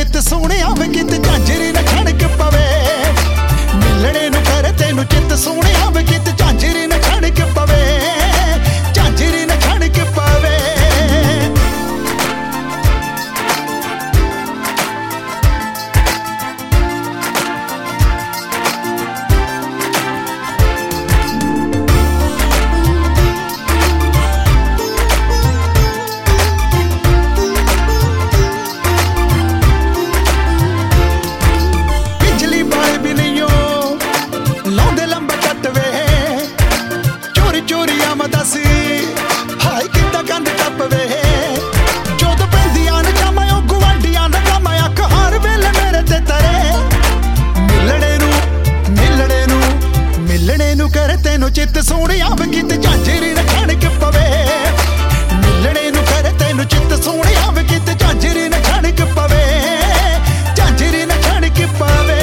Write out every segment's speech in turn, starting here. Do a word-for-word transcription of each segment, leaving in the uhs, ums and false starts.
चित सोहणिया वे किते झांजरी ना खड़क पवे मिलने नू करे तेनू चित सोहणिया वे किते झांजरी ना खड़क पवे झांजरी ना खड़क पवे हाय किता कंध टप वे जोद पैंदियां न जामा ओ गुआंढियां दा काम अख हर वेले मेरे ते तरे मिलने नू मिलने नू मिलने नू करे तेनू चित सोहणिया वे किते झांजरी ना खड़क पवे मिलने नू करे तेनू चित सोहणिया वे किते झांजरी ना खड़क पवे झांजरी ना खड़क पवे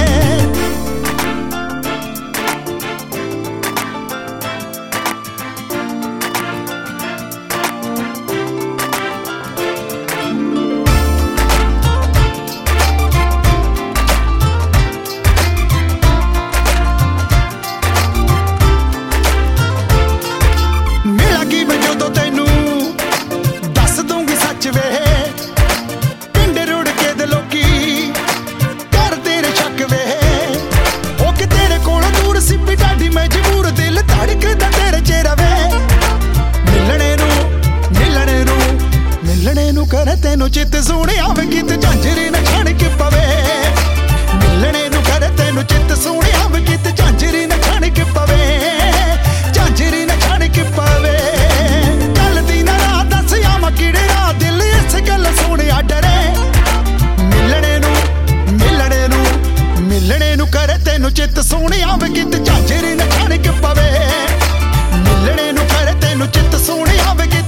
करे तेनू चित सोहणिया वे किते झांजरी ना खड़क पवे मिलने नू करे तेनू चित सोहणिया वे किते झांजरी ना खड़क पवे झांजरी ना खड़क पवे गल दी ना राह दस आवां किहड़े राह दिल इस गल सोहणिया डरे मिलने नू मिलने नू मिलने नू करे तेनू चित सोहणिया वे किते झांजरी ना खड़क पवे मिलने नू करे तेनू चित सोहणिया वे